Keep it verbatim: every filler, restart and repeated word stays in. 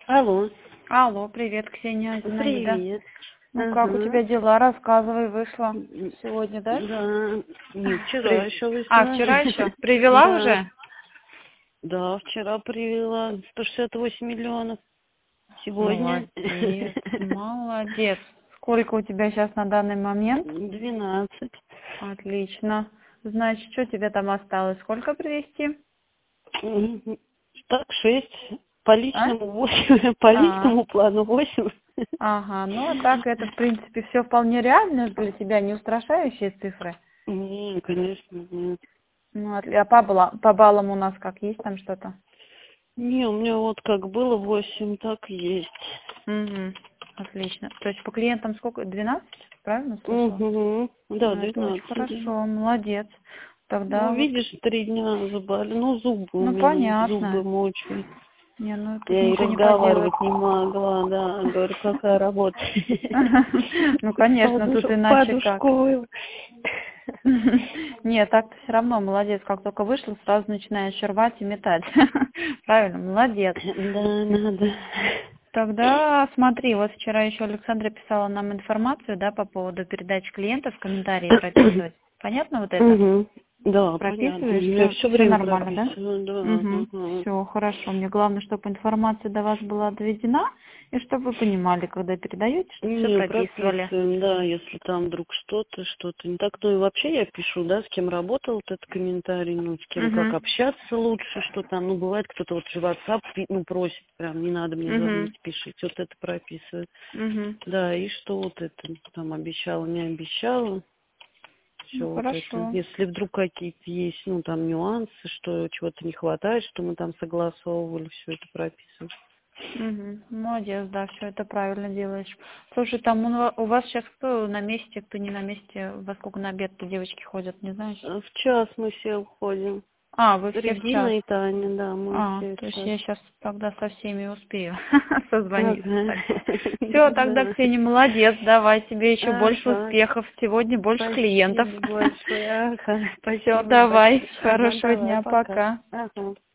Алло, Алло, привет, Ксения, Зинаида. привет. Ну как у Ага. тебя дела? Рассказывай, вышла М, сегодня, да? Да, не вчера При- еще А, вышла. вчера еще? Привела Да, уже? да, вчера привела сто шестьдесят восемь миллионов. Сегодня Молодец, молодец. Сколько у тебя сейчас на данный момент? двенадцать. Отлично. Значит, что тебе там осталось? Сколько привезти? Мгм. Так, шесть. По А? личному восемь, по А, личному плану восемь. ага, ну а так это, в принципе, все вполне реально для тебя, не устрашающие цифры. Не, конечно, нет. Ну, отли- а по, бала- по баллам у нас как, есть там что-то? Не, у меня вот как было восемь, так и есть. Угу. Отлично. То есть по клиентам сколько? двенадцать? Правильно слышала? Угу. Да, Ну, это очень двенадцать. хорошо, молодец. Тогда Ну, вот, видишь, три дня заболели. Ну, зубы у ну меня, зубы понятно. мучают. Не, ну тут Я и ничего не поделать. разговаривать не могла, да. Говорю, какая работа. Ну, конечно, тут Подушку, иначе как. подушку. Нет, так-то все равно молодец. Как только вышла, сразу начинаешь рвать и метать. Правильно, молодец. Да, надо. Тогда смотри, вот вчера еще Александра писала нам информацию, да, по поводу передачи клиентов, комментарии прописывать. Понятно вот это? Угу. Да, понятно. Прописываешь? Я Все, все все время нормально, да? прописываю, да. Угу. Ага. Все, хорошо. Мне главное, чтобы информация до вас была доведена, и чтобы вы понимали, когда передаете, что все Не, прописывали. прописываем, да, если там вдруг что-то, что-то не так. Ну и вообще я пишу, да, с кем работал вот этот комментарий, ну, с кем как Угу. общаться лучше, что там, ну, бывает, кто-то вот в WhatsApp, пи- ну, просит прям, не надо мне Угу. звонить, пишите, вот это прописывает. Угу. Да, и что вот это, там, обещала, не обещала, Ну, все вот это. хорошо. Если вдруг какие-то есть, ну, там, нюансы, что чего-то не хватает, что мы там согласовывали, все это прописываем. Угу. Молодец, да, все это правильно делаешь. Слушай, там у ва- у вас сейчас кто на месте, кто не на месте, во сколько на обед девочки ходят, не знаешь? А В час мы все уходим. А, вы все в час. Регина и Таня, да, мы А, все то в есть час. я сейчас тогда со всеми успею созвониться. Ага. Так. Все, тогда, Да. Ксения, молодец, давай тебе еще больше Ага. успехов. Сегодня больше клиентов. Спасибо большое. Ага. Все, Спасибо давай, большое. Ага, хорошего давай, дня, пока. пока. Ага.